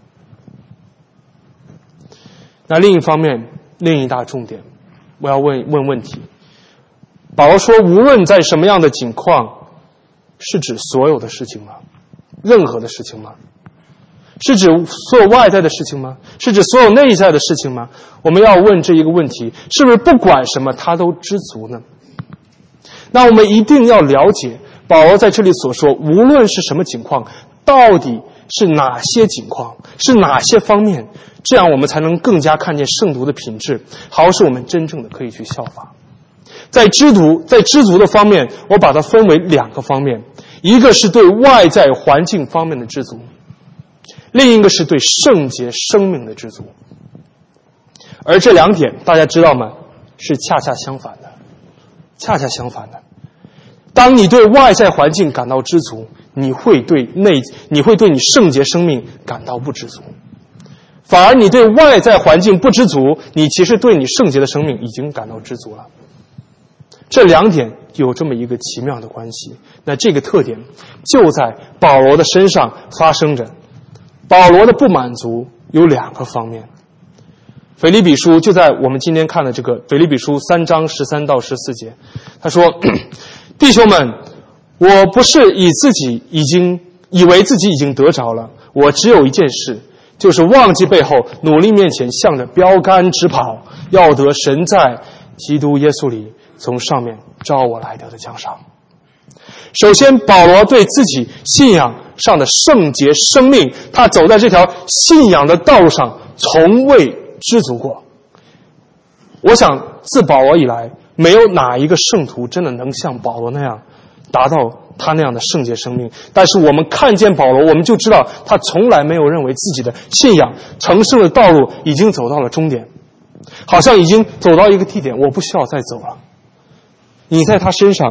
S1: 那另一方面，另一大重点，我要问问问题。保罗说，无论在什么样的境况，是指所有的事情吗？任何的事情吗？是指所有外在的事情吗？是指所有内在的事情吗？我们要问这一个问题，是不是不管什么他都知足呢？那我们一定要了解保罗在这里所说，无论是什么情况，到底是哪些情况，是哪些方面，这样我们才能更加看见圣徒的品质，好使我们真正的可以去效法。在知足在知足的方面，我把它分为两个方面，一个是对外在环境方面的知足，另一个是对圣洁生命的知足。而这两点大家知道吗？是恰恰相反的，恰恰相反的。当你对外在环境感到知足，你会对内你会对你圣洁生命感到不知足。反而你对外在环境不知足，你其实对你圣洁的生命已经感到知足了。这两点有这么一个奇妙的关系，那这个特点就在保罗的身上发生着。保罗的不满足有两个方面。腓立比书就在我们今天看的这个腓立比书三章十三到十四节，他说，弟兄们，我不是以自己已经以为自己已经得着了，我只有一件事，就是忘记背后，努力面前，向着标杆直跑，要得神在基督耶稣里从上面招我来得的奖赏。首先，保罗对自己信仰上的圣洁生命，他走在这条信仰的道路上从未知足过。我想自保罗以来，没有哪一个圣徒真的能像保罗那样达到他那样的圣洁生命。但是我们看见保罗，我们就知道他从来没有认为自己的信仰成圣的道路已经走到了终点，好像已经走到一个地点，我不需要再走了。你在他身上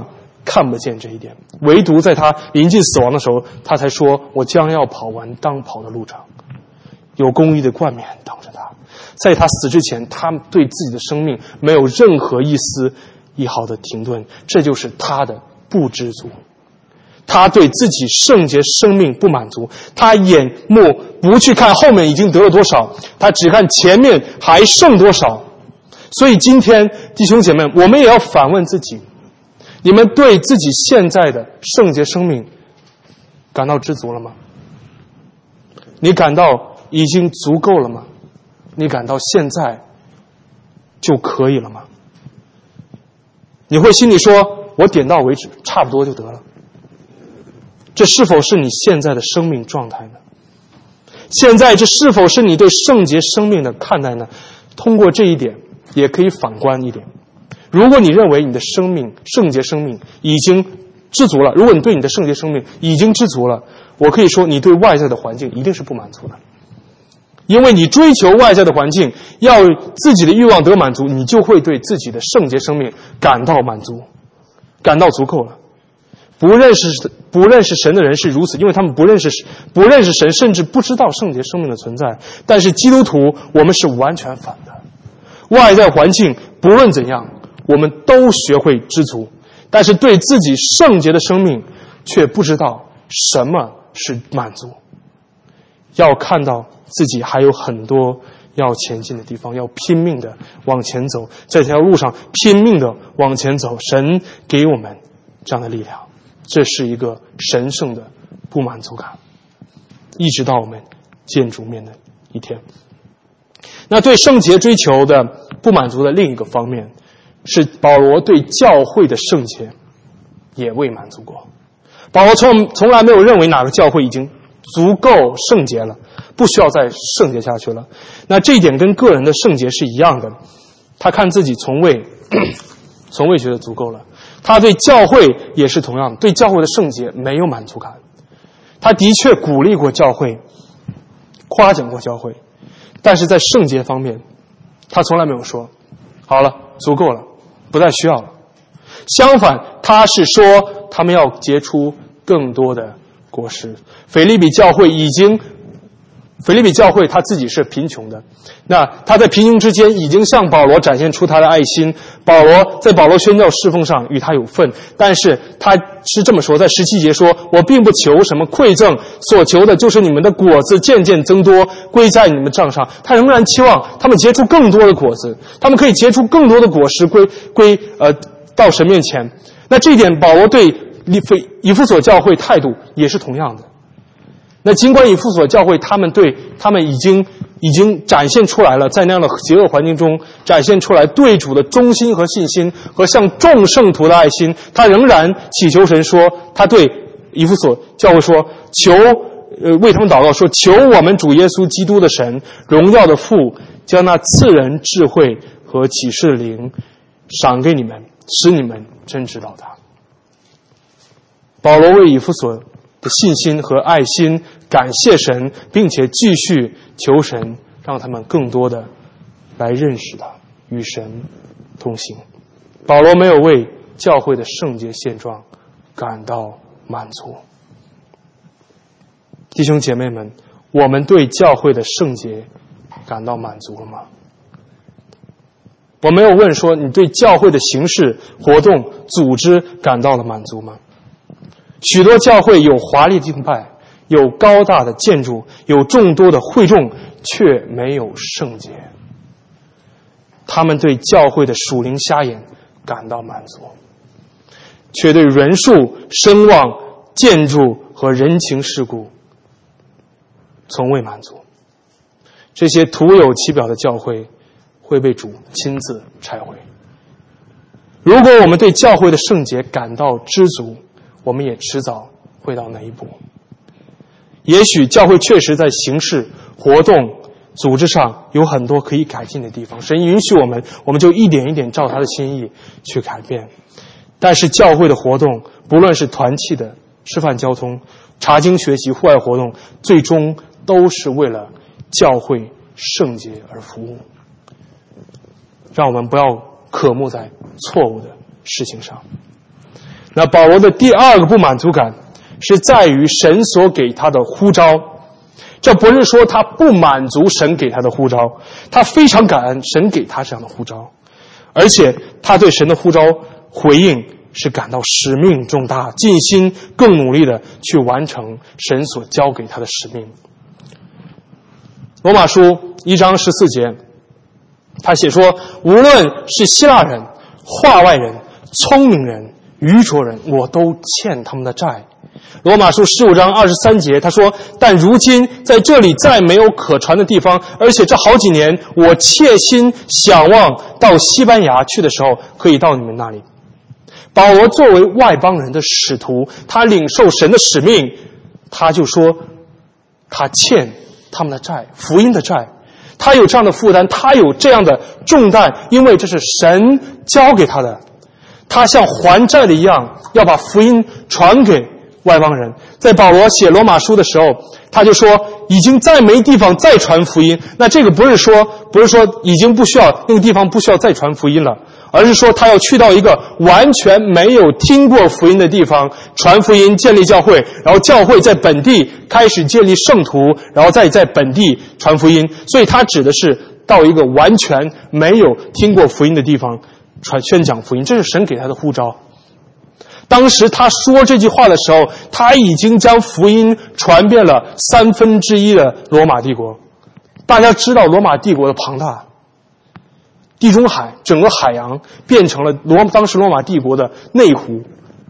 S1: 看不见这一点，唯独在他临近死亡的时候，他才说：“我将要跑完当跑的路程，有公义的冠冕等着他。”在他死之前，他对自己的生命没有任何一丝一毫的停顿，这就是他的不知足。他对自己圣洁生命不满足，他眼目不去看后面已经得了多少，他只看前面还剩多少。所以今天弟兄姐妹，我们也要反问自己，你们对自己现在的圣洁生命感到知足了吗？你感到已经足够了吗？你感到现在就可以了吗？你会心里说，我点到为止，差不多就得了。这是否是你现在的生命状态呢？现在这是否是你对圣洁生命的看待呢？通过这一点，也可以反观一点。如果你认为你的生命圣洁生命已经知足了，如果你对你的圣洁生命已经知足了，我可以说你对外在的环境一定是不满足的。因为你追求外在的环境，要自己的欲望得满足，你就会对自己的圣洁生命感到满足，感到足够了。不认识不认识神的人是如此，因为他们不认识不认识神，甚至不知道圣洁生命的存在。但是基督徒，我们是完全反的。外在环境不论怎样，我们都学会知足，但是对自己圣洁的生命却不知道什么是满足。要看到自己还有很多要前进的地方，要拼命的往前走，在这条路上拼命的往前走。神给我们这样的力量，这是一个神圣的不满足感，一直到我们见主面的一天。那对圣洁追求的不满足的另一个方面，是保罗对教会的圣洁也未满足过。保罗从从来没有认为哪个教会已经足够圣洁了，不需要再圣洁下去了。那这一点跟个人的圣洁是一样的，他看自己从未从未觉得足够了。他对教会也是同样，对教会的圣洁没有满足感。他的确鼓励过教会，夸奖过教会，但是在圣洁方面，他从来没有说好了，足够了，不再需要了。相反，他是说他们要结出更多的果实。腓立比教会已经腓立比教会他自己是贫穷的，那他在贫穷之间已经向保罗展现出他的爱心。保罗在保罗宣教侍奉上与他有份，但是他是这么说，在十七节说，我并不求什么馈赠，所求的就是你们的果子渐渐增多，归在你们账上。他仍然期望他们结出更多的果子，他们可以结出更多的果实归归呃到神面前。那这一点保罗对以弗所教会态度也是同样的。那尽管以弗所教会他们对他们已经已经展现出来了，在那样的邪恶环境中展现出来对主的忠心和信心和向众圣徒的爱心，他仍然祈求神说，他对以弗所教会说，求呃为他们祷告说，求我们主耶稣基督的神，荣耀的父，将那赐人智慧和启示的灵赏给你们，使你们真知道他。保罗为以弗所的信心和爱心感谢神，并且继续求神让他们更多的来认识他，与神同行。保罗没有为教会的圣洁现状感到满足。弟兄姐妹们，我们对教会的圣洁感到满足了吗？我没有问说你对教会的形式、活动、组织感到了满足吗？许多教会有华丽敬拜，有高大的建筑，有众多的会众，却没有圣洁。他们对教会的属灵瞎眼感到满足，却对人数、声望、建筑和人情世故从未满足。这些徒有其表的教会会被主亲自拆毁。如果我们对教会的圣洁感到知足，我们也迟早会到那一步。也许教会确实在形式、活动、组织上有很多可以改进的地方，神允许我们，我们就一点一点照他的心意去改变。但是教会的活动，不论是团契的、吃饭交通、查经学习、户外活动，最终都是为了教会圣洁而服务。让我们不要渴慕在错误的事情上。 那保罗的第二个不满足感是在于神所给他的呼召。这不是说他不满足神给他的呼召，他非常感恩神给他这样的呼召，而且他对神的呼召回应是感到使命重大，尽心更努力的去完成神所交给他的使命。罗马书一章十四节，他写说，无论是希腊人、化外人、聪明人、愚拙人，我都欠他们的债。罗马书十五章二十三节，他说，但如今在这里再没有可传的地方，而且这好几年我切心想望到西班牙去的时候可以到你们那里。保罗作为外邦人的使徒，他领受神的使命，他就说他欠他们的债，福音的债，他有这样的负担，他有这样的重担，因为这是神交给他的，他像还债的一样要把福音传给外邦人。在保罗写罗马书的时候，他就说已经再没地方再传福音。那这个不是说不是说已经不需要那个地方不需要再传福音了，而是说他要去到一个完全没有听过福音的地方传福音，建立教会，然后教会在本地开始建立圣徒，然后再在本地传福音。所以他指的是到一个完全没有听过福音的地方传宣讲福音，这是神给他的呼召。当时他说这句话的时候，他已经将福音传遍了三分之一的罗马帝国。大家知道罗马帝国的庞大，地中海整个海洋变成了罗当时罗马帝国的内湖。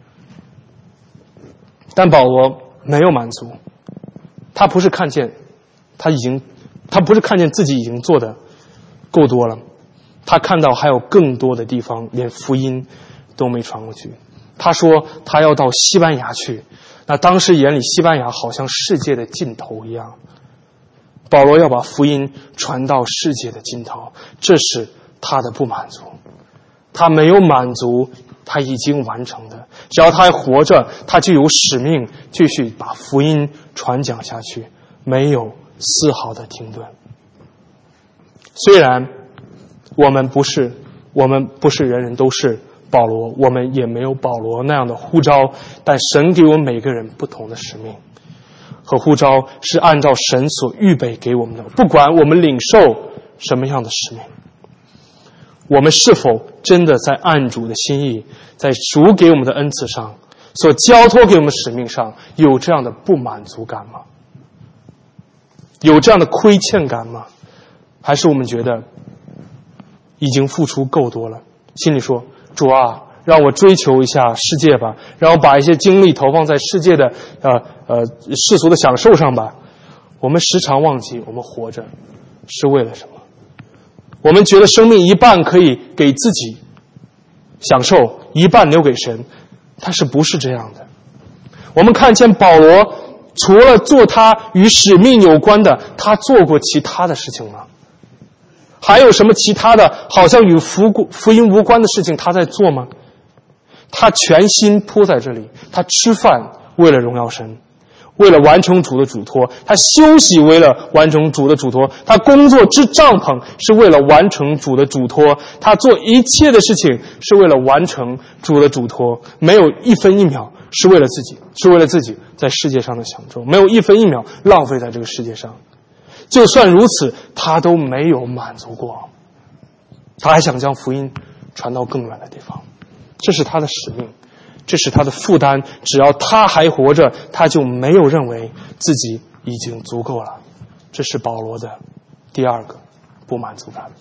S1: 但保罗没有满足，他不是看见他已经他不是看见自己已经做的够多了，他看到还有更多的地方连福音都没传过去。他说他要到西班牙去，那当时眼里西班牙好像世界的尽头一样。保罗要把福音传到世界的尽头，这是他的不满足。他没有满足他已经完成的，只要他还活着，他就有使命继续把福音传讲下去，没有丝毫的停顿。虽然我们不是我们不是人人都是保罗，我们也没有保罗那样的呼召，但神给我们每个人不同的使命和呼召，是按照神所预备给我们的，不管我们领受什么样的使命，我们是否真的在按主的心意，在主给我们的恩赐上，所交托给我们的使命上，有这样的不满足感吗？有这样的亏欠感吗？还是我们觉得已经付出够多了，心里说，主啊，让我追求一下世界吧，让我把一些精力投放在世界的呃呃世俗的享受上吧。我们时常忘记我们活着是为了什么。我们觉得生命一半可以给自己享受，一半留给神，但是不是这样的。我们看见保罗除了做他与使命有关的，他做过其他的事情吗？还有什么其他的好像与福福音无关的事情他在做吗？他全心扑在这里，他吃饭为了荣耀神，为了完成主的嘱托，他休息为了完成主的嘱托，他工作支帐篷是为了完成主的嘱托，他做一切的事情是为了完成主的嘱托，没有一分一秒是为了自己，是为了自己在世界上的享受，没有一分一秒浪费在这个世界上。就算如此，他都没有满足过，他还想将福音传到更远的地方。这是他的使命，这是他的负担。只要他还活着，他就没有认为自己已经足够了。这是保罗的第二个不满足感。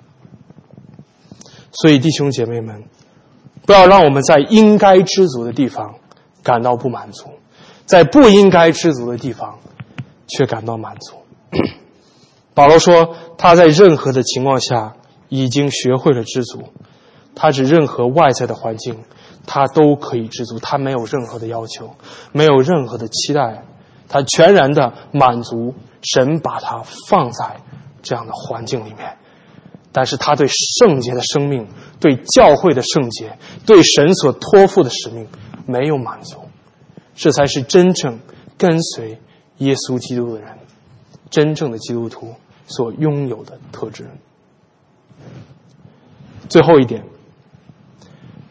S1: 所以弟兄姐妹们，不要让我们在应该知足的地方感到不满足，在不应该知足的地方却感到满足。保罗说他在任何的情况下已经学会了知足，他指任何外在的环境他都可以知足，他没有任何的要求，没有任何的期待，他全然的满足神把他放在这样的环境里面。但是他对圣洁的生命，对教会的圣洁，对神所托付的使命没有满足。这才是真正跟随耶稣基督的人，真正的基督徒所拥有的特质。最后一点，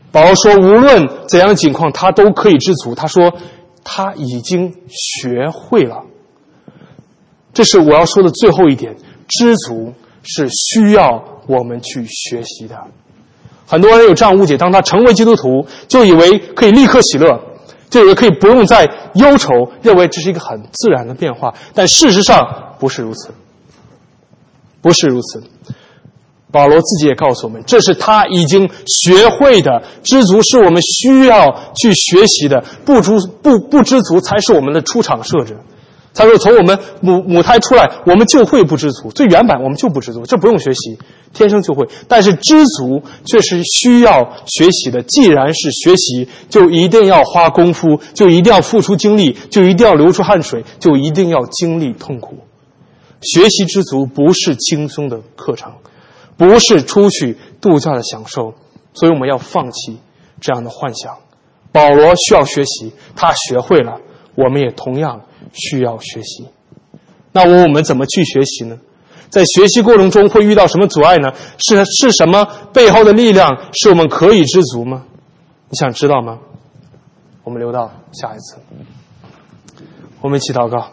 S1: 保罗说，无论怎样的情况，他都可以知足。他说，他已经学会了。这是我要说的最后一点，知足是需要我们去学习的。很多人有这样误解，当他成为基督徒，就以为可以立刻喜乐，就以为可以不用再忧愁，认为这是一个很自然的变化。但事实上不是如此，不是如此。保罗自己也告诉我们，这是他已经学会的。知足是我们需要去学习的，不知不不知足才是我们的出场设置。他说，从我们母母胎出来，我们就会不知足，最原版我们就不知足，这不用学习，天生就会。但是知足却是需要学习的。既然是学习，就一定要花功夫，就一定要付出精力，就一定要流出汗水，就一定要经历痛苦。学习知足不是轻松的课程，不是出去度假的享受，所以我们要放弃这样的幻想。保罗需要学习，他学会了，我们也同样需要学习。那我们怎么去学习呢？在学习过程中会遇到什么阻碍呢？是是什么背后的力量使我们可以知足吗？你想知道吗？我们留到下一次。我们一起祷告。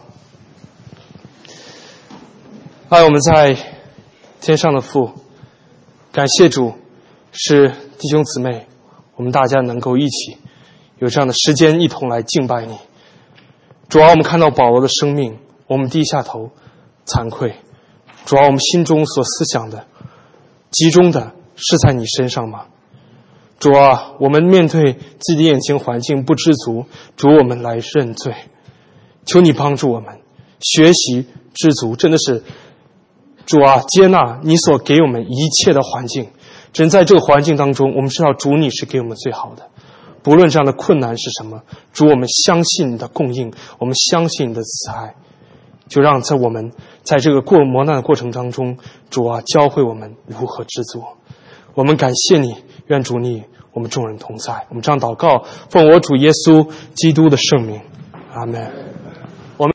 S1: 爱我们在天上的父，感谢主，是弟兄姊妹，我们大家能够一起有这样的时间一同来敬拜你。主啊，我们看到保罗的生命，我们低下头惭愧。主啊，我们心中所思想的集中的是在你身上吗？主啊，我们面对自己的眼前环境不知足，主，我们来认罪，求你帮助我们学习知足。真的是主啊，接纳你所给我们一切的环境，真在这个环境当中，我们知道主你是给我们最好的。不论这样的困难是什么，主，我们相信你的供应，我们相信你的慈爱，就让在我们在这个过磨难的过程当中，主啊，教会我们如何知足。我们感谢你，愿主你我们众人同在。我们这样祷告，奉我主耶稣基督的圣名，阿们。